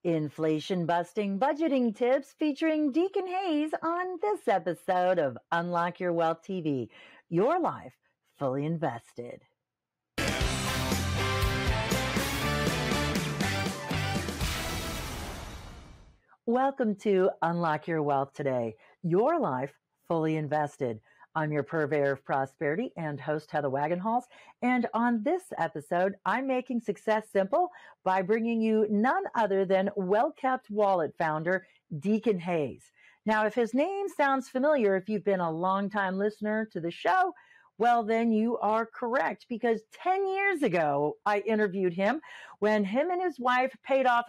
Inflation busting budgeting tips featuring Deacon Hayes on this episode of Unlock Your Wealth TV. Your life fully invested. Welcome to Unlock Your Wealth today. Your life fully invested. I'm your purveyor of prosperity and host Heather Wagenhals. And on this episode, I'm making success simple by bringing you none other than Well Kept Wallet founder, Deacon Hayes. Now, if his name sounds familiar, if you've been a longtime listener to the show, well, then you are correct, because 10 years ago, I interviewed him when him and his wife paid off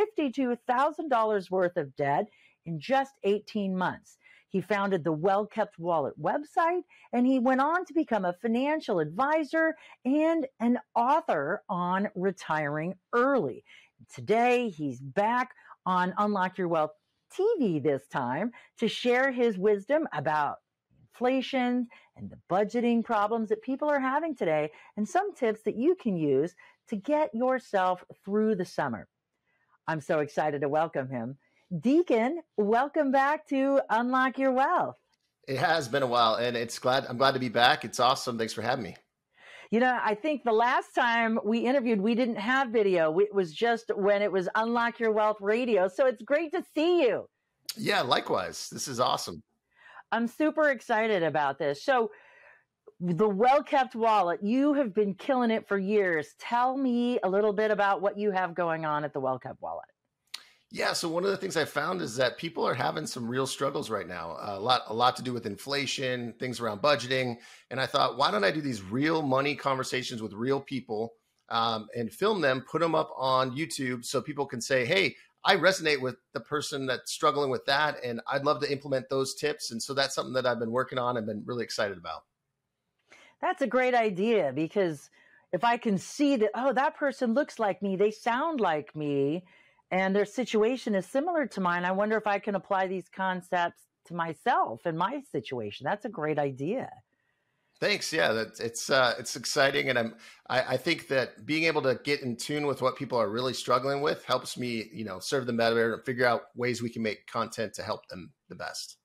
$52,000 worth of debt in just 18 months. He founded the Well Kept Wallet website, and he went on to become a financial advisor and an author on retiring early. Today, he's back on Unlock Your Wealth TV this time to share his wisdom about inflation and the budgeting problems that people are having today, and some tips that you can use to get yourself through the summer. I'm so excited to welcome him. Deacon, welcome back to Unlock Your Wealth. It has been a while, and I'm glad to be back. It's awesome. Thanks for having me. You know, I think the last time we interviewed, we didn't have video. It was just when it was Unlock Your Wealth Radio. So it's great to see you. Yeah, likewise. This is awesome. I'm super excited about this. So the Well Kept Wallet, you have been killing it for years. Tell me a little bit about what you have going on at the Well Kept Wallet. Yeah, so one of the things I found is that people are having some real struggles right now. A lot to do with inflation, things around budgeting. And I thought, why don't I do these real money conversations with real people and film them, put them up on YouTube so people can say, hey, I resonate with the person that's struggling with that, and I'd love to implement those tips. And so that's something that I've been working on and been really excited about. That's a great idea, because if I can see that, oh, that person looks like me, they sound like me, and their situation is similar to mine, I wonder if I can apply these concepts to myself and my situation. That's a great idea. Thanks. Yeah, it's exciting, and I think that being able to get in tune with what people are really struggling with helps me, serve them better and figure out ways we can make content to help them the best.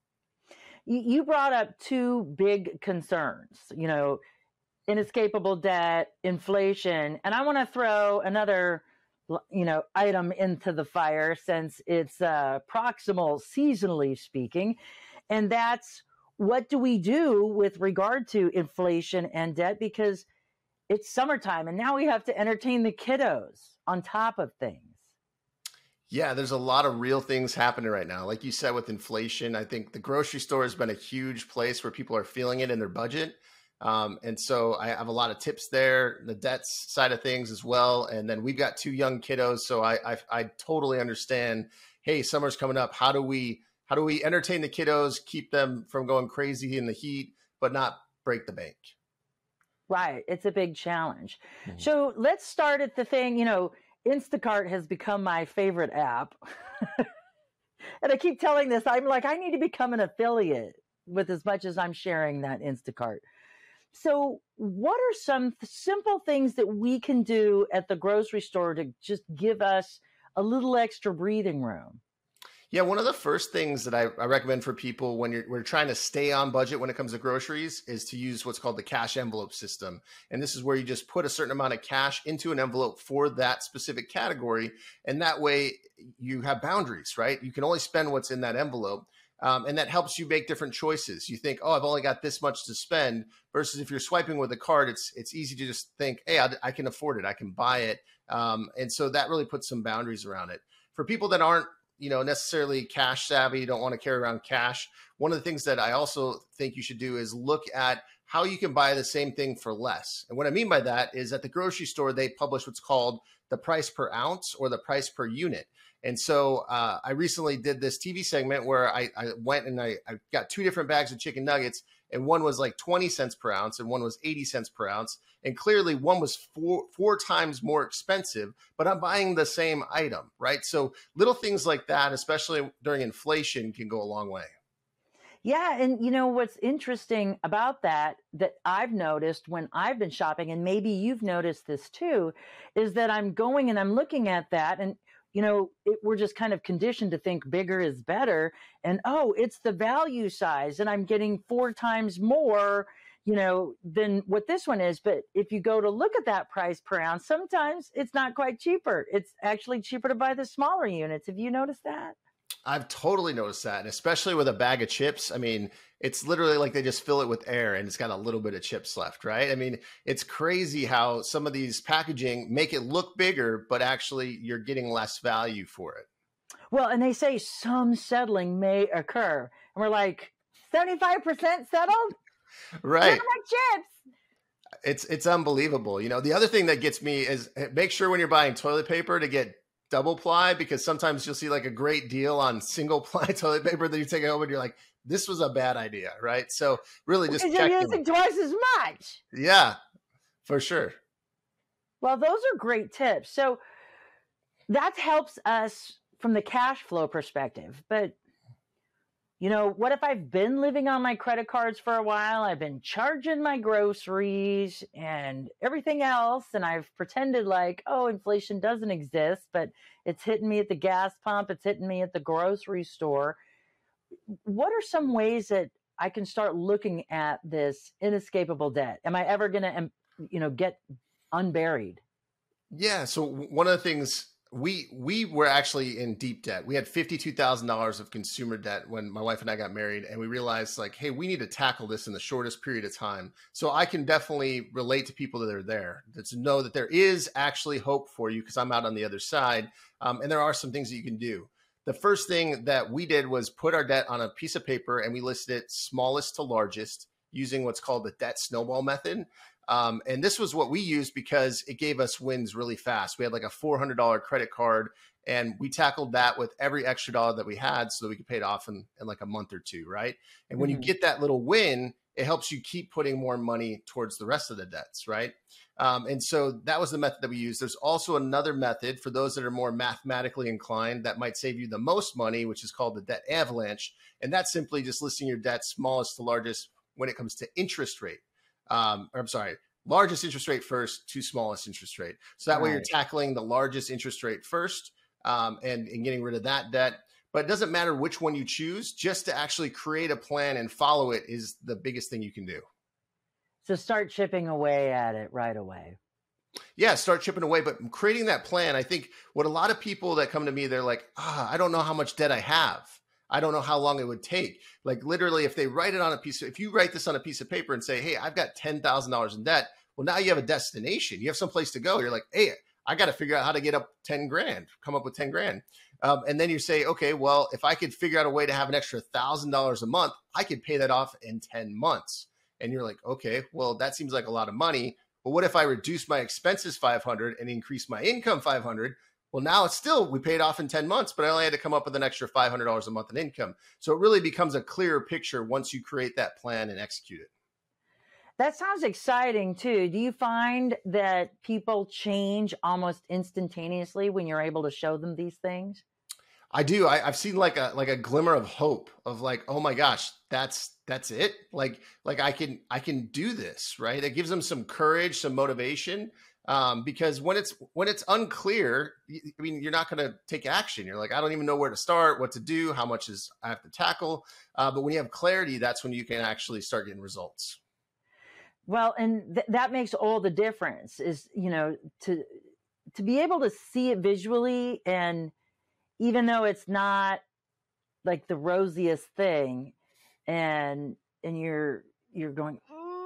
You brought up two big concerns, inescapable debt, inflation, and I want to throw another item into the fire, since it's proximal seasonally speaking, and that's, what do we do with regard to inflation and debt? Because it's summertime and now we have to entertain the kiddos on top of things. Yeah, there's a lot of real things happening right now. Like you said, with inflation, I think the grocery store has been a huge place where people are feeling it in their budget. And so I have a lot of tips there, the debts side of things as well. And then we've got two young kiddos. So I totally understand, hey, summer's coming up. How do we entertain the kiddos, keep them from going crazy in the heat, but not break the bank? Right. It's a big challenge. Mm-hmm. So let's start at the thing, Instacart has become my favorite app. And I keep telling this, I'm like, I need to become an affiliate with as much as I'm sharing that Instacart. So what are some simple things that we can do at the grocery store to just give us a little extra breathing room? Yeah, one of the first things that I recommend for people when we're trying to stay on budget when it comes to groceries is to use what's called the cash envelope system. And this is where you just put a certain amount of cash into an envelope for that specific category. And that way you have boundaries, right? You can only spend what's in that envelope. And that helps you make different choices. You think, oh, I've only got this much to spend, versus if you're swiping with a card, it's easy to just think, hey, I can afford it. I can buy it. And so that really puts some boundaries around it. For people that aren't, necessarily cash savvy, don't want to carry around cash, one of the things that I also think you should do is look at how you can buy the same thing for less. And what I mean by that is at the grocery store, they publish what's called the price per ounce or the price per unit. And so I recently did this TV segment where I went and I got two different bags of chicken nuggets, and one was like 20 cents per ounce and one was 80 cents per ounce. And clearly one was four times more expensive, but I'm buying the same item, right? So little things like that, especially during inflation, can go a long way. Yeah. And what's interesting about that I've noticed when I've been shopping, and maybe you've noticed this too, is that I'm going and I'm looking at that, and we're just kind of conditioned to think bigger is better. And, oh, it's the value size and I'm getting 4 times more, than what this one is. But if you go to look at that price per ounce, sometimes it's not quite cheaper. It's actually cheaper to buy the smaller units. Have you noticed that? I've totally noticed that, and especially with a bag of chips. I mean, it's literally like they just fill it with air and it's got a little bit of chips left, right? I mean, it's crazy how some of these packaging make it look bigger, but actually you're getting less value for it. Well, and they say some settling may occur. And we're like, 75% settled? Right. Chips. It's unbelievable. The other thing that gets me is make sure when you're buying toilet paper to get double ply, because sometimes you'll see like a great deal on single ply toilet paper that you take home and you're like, this was a bad idea, right? So really just you're using twice as much. Yeah, for sure. Well, those are great tips. So that helps us from the cash flow perspective. But what if I've been living on my credit cards for a while? I've been charging my groceries and everything else, and I've pretended like, oh, inflation doesn't exist, but it's hitting me at the gas pump, it's hitting me at the grocery store. What are some ways that I can start looking at this inescapable debt? Am I ever going to, get unburied? Yeah. So one of the things, we were actually in deep debt. We had $52,000 of consumer debt when my wife and I got married, and we realized like, hey, we need to tackle this in the shortest period of time. So I can definitely relate to people that are there, to know that there is actually hope for you, because I'm out on the other side. And there are some things that you can do. The first thing that we did was put our debt on a piece of paper and we listed it smallest to largest using what's called the debt snowball method. And this was what we used because it gave us wins really fast. We had like a $400 credit card, and we tackled that with every extra dollar that we had so that we could pay it off in like a month or two, right? And when you get that little win, it helps you keep putting more money towards the rest of the debts, right? And so that was the method that we used. There's also another method for those that are more mathematically inclined that might save you the most money, which is called the debt avalanche. And that's simply just listing your debt smallest to largest when it comes to interest rate. Largest interest rate first to smallest interest rate. So that way you're tackling the largest interest rate first and getting rid of that debt. But it doesn't matter which one you choose, just to actually create a plan and follow it is the biggest thing you can do. So start chipping away at it right away. Yeah, start chipping away. But creating that plan, I think what a lot of people that come to me, they're like, I don't know how much debt I have. I don't know how long it would take. Like literally, if you write this on a piece of paper and say, hey, I've got $10,000 in debt. Well, now you have a destination. You have some place to go. You're like, hey, I got to figure out how to get up 10 grand, come up with 10 grand. And then you say, okay, well, if I could figure out a way to have an extra $1,000 a month, I could pay that off in 10 months. And you're like, okay, well, that seems like a lot of money. But what if I reduce my expenses 500 and increase my income 500? Well, now it's still, we paid off in 10 months, but I only had to come up with an extra $500 a month in income. So it really becomes a clearer picture once you create that plan and execute it. That sounds exciting too. Do you find that people change almost instantaneously when you're able to show them these things? I do. I've seen like a glimmer of hope of like, oh my gosh, that's it. Like I can do this, right? It gives them some courage, some motivation. Because when it's unclear, I mean, you're not going to take action. You're like, I don't even know where to start, what to do, how much I have to tackle. But when you have clarity, that's when you can actually start getting results. Well, and that makes all the difference is, to be able to see it visually. And even though it's not like the rosiest thing and you're going,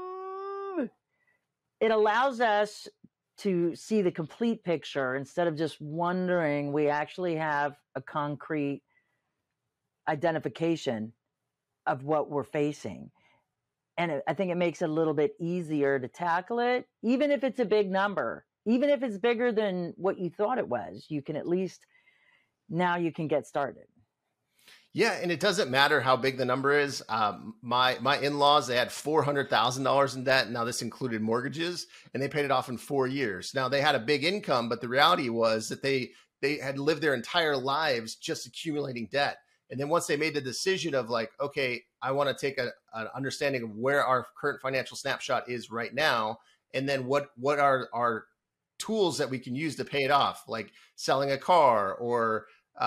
it allows us to see the complete picture instead of just wondering. We actually have a concrete identification of what we're facing. And I think it makes it a little bit easier to tackle it, even if it's a big number, even if it's bigger than what you thought it was. You can at least, now you can get started. Yeah, and it doesn't matter how big the number is. My in-laws, they had $400,000 in debt. Now this included mortgages, and they paid it off in 4 years. Now they had a big income, but the reality was that they had lived their entire lives just accumulating debt. And then once they made the decision of like, okay, I want to take an understanding of where our current financial snapshot is right now, and then what are our tools that we can use to pay it off, like selling a car or,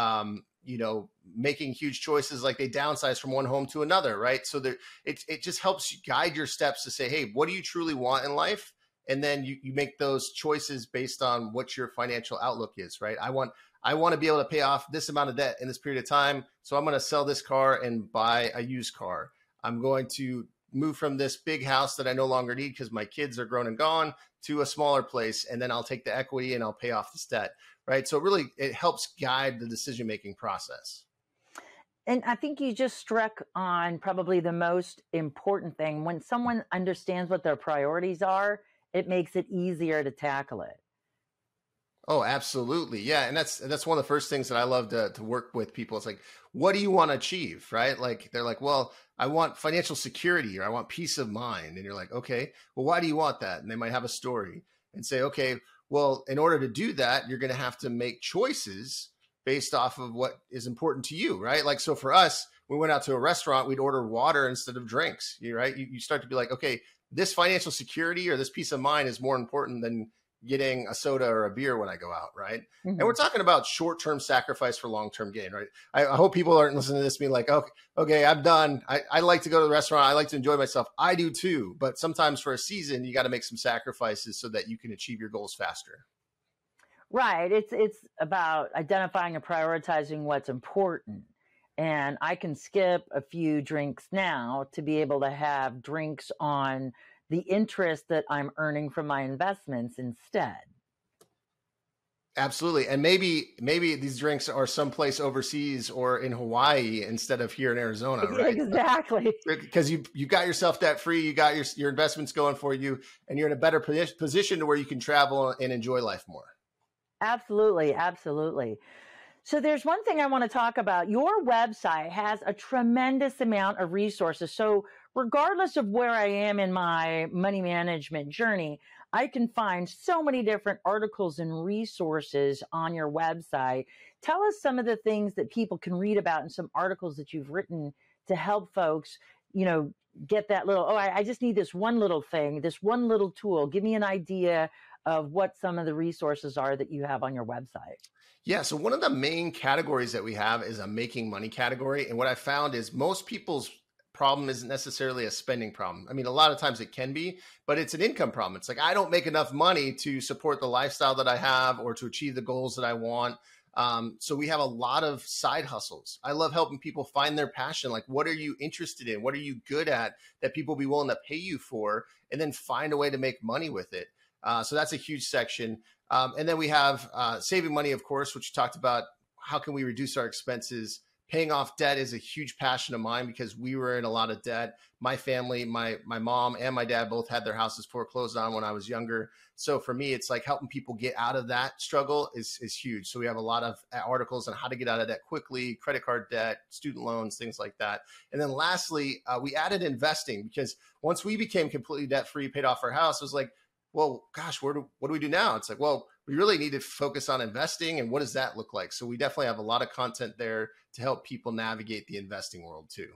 making huge choices like they downsize from one home to another, right? So it just helps you guide your steps to say, hey, what do you truly want in life? And then you make those choices based on what your financial outlook is, right? I want to be able to pay off this amount of debt in this period of time. So I'm going to sell this car and buy a used car. I'm going to move from this big house that I no longer need because my kids are grown and gone to a smaller place. And then I'll take the equity and I'll pay off this debt, right? So really, it helps guide the decision-making process. And I think you just struck on probably the most important thing. When someone understands what their priorities are, it makes it easier to tackle it. Oh, absolutely. Yeah. And that's one of the first things that I love to work with people. It's like, what do you want to achieve? Right? Like they're like, well, I want financial security or I want peace of mind. And you're like, okay, well, why do you want that? And they might have a story and say, okay, well, in order to do that, you're going to have to make choices based off of what is important to you, right? Like, so for us, we went out to a restaurant, we'd order water instead of drinks, right? You start to be like, okay, this financial security or this peace of mind is more important than getting a soda or a beer when I go out, right? Mm-hmm. And we're talking about short-term sacrifice for long-term gain, right? I hope people aren't listening to this being like, okay, I'm done. I like to go to the restaurant. I like to enjoy myself. I do too. But sometimes for a season, you got to make some sacrifices so that you can achieve your goals faster. Right. It's about identifying and prioritizing what's important. And I can skip a few drinks now to be able to have drinks on the interest that I'm earning from my investments instead. Absolutely. And maybe these drinks are someplace overseas or in Hawaii instead of here in Arizona, right? Exactly. Because you got yourself debt free, you got your investments going for you, and you're in a better position to where you can travel and enjoy life more. Absolutely. Absolutely. So there's one thing I want to talk about. Your website has a tremendous amount of resources. So regardless of where I am in my money management journey, I can find so many different articles and resources on your website. Tell us some of the things that people can read about and some articles that you've written to help folks, get that little, I just need this one little thing, this one little tool. Give me an idea of what some of the resources are that you have on your website. Yeah. So one of the main categories that we have is a making money category. And what I found is most people's problem isn't necessarily a spending problem. I mean, a lot of times it can be, but it's an income problem. It's like, I don't make enough money to support the lifestyle that I have or to achieve the goals that I want. So we have a lot of side hustles. I love helping people find their passion. Like, what are you interested in? What are you good at that people will be willing to pay you for, and then find a way to make money with it. So that's a huge section. And then we have saving money, of course, which you talked about. How can we reduce our expenses? Paying off debt is a huge passion of mine because we were in a lot of debt. My family, my mom and my dad both had their houses foreclosed on when I was younger. So for me, it's like helping people get out of that struggle is huge. So we have a lot of articles on how to get out of debt quickly, credit card debt, student loans, things like that. And then lastly, we added investing because once we became completely debt-free, paid off our house, it was like, well, gosh, what do we do now? It's like, well, we really need to focus on investing. And what does that look like? So we definitely have a lot of content there to help people navigate the investing world too.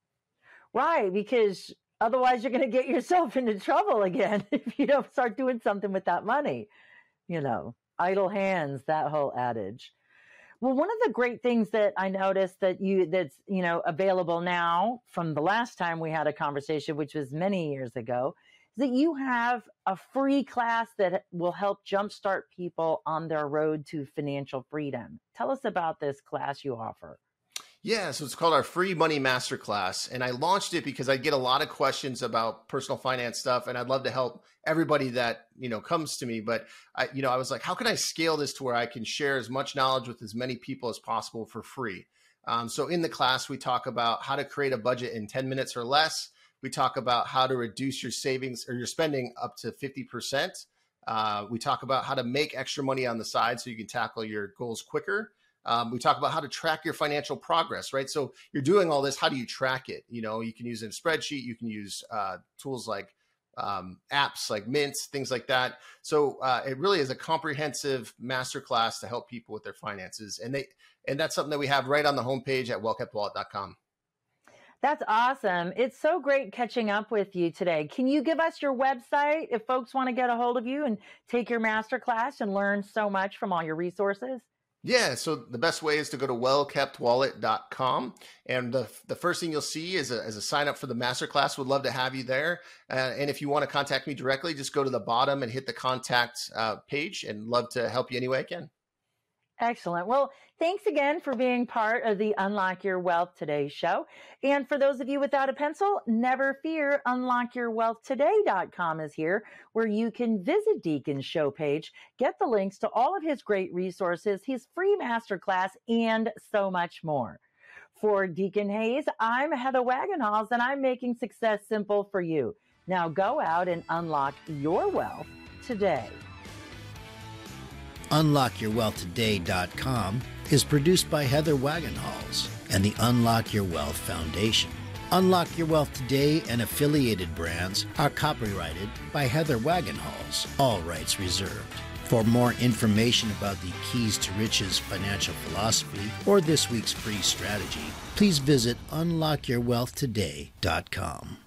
Right. Because otherwise you're going to get yourself into trouble again if you don't start doing something with that money. Idle hands, that whole adage. Well, one of the great things that I noticed that's available now from the last time we had a conversation, which was many years ago, that you have a free class that will help jumpstart people on their road to financial freedom. Tell us about this class you offer. Yeah, so it's called our Free Money Masterclass. And I launched it because I get a lot of questions about personal finance stuff. And I'd love to help everybody that, comes to me. But I was like, how can I scale this to where I can share as much knowledge with as many people as possible for free? So in the class, we talk about how to create a budget in 10 minutes or less. We talk about how to reduce your savings or your spending up to 50%. We talk about how to make extra money on the side so you can tackle your goals quicker. We talk about how to track your financial progress, right? So you're doing all this. How do you track it? You can use a spreadsheet. You can use tools like apps like Mint, things like that. So it really is a comprehensive masterclass to help people with their finances. And that's something that we have right on the homepage at wellkeptwallet.com. That's awesome. It's so great catching up with you today. Can you give us your website if folks want to get a hold of you and take your masterclass and learn so much from all your resources? Yeah, so the best way is to go to wellkeptwallet.com. And the first thing you'll see is a sign up for the masterclass. Would love to have you there. And if you want to contact me directly, just go to the bottom and hit the contact page, and love to help you any way I can. Excellent. Well, thanks again for being part of the Unlock Your Wealth Today show. And for those of you without a pencil, never fear, unlockyourwealthtoday.com is here, where you can visit Deacon's show page, get the links to all of his great resources, his free masterclass, and so much more. For Deacon Hayes, I'm Heather Wagenhals, and I'm making success simple for you. Now go out and unlock your wealth today. UnlockYourWealthToday.com is produced by Heather Wagenhals and the Unlock Your Wealth Foundation. Unlock Your Wealth Today and affiliated brands are copyrighted by Heather Wagenhals, all rights reserved. For more information about the Keys to Riches financial philosophy or this week's free strategy, please visit UnlockYourWealthToday.com.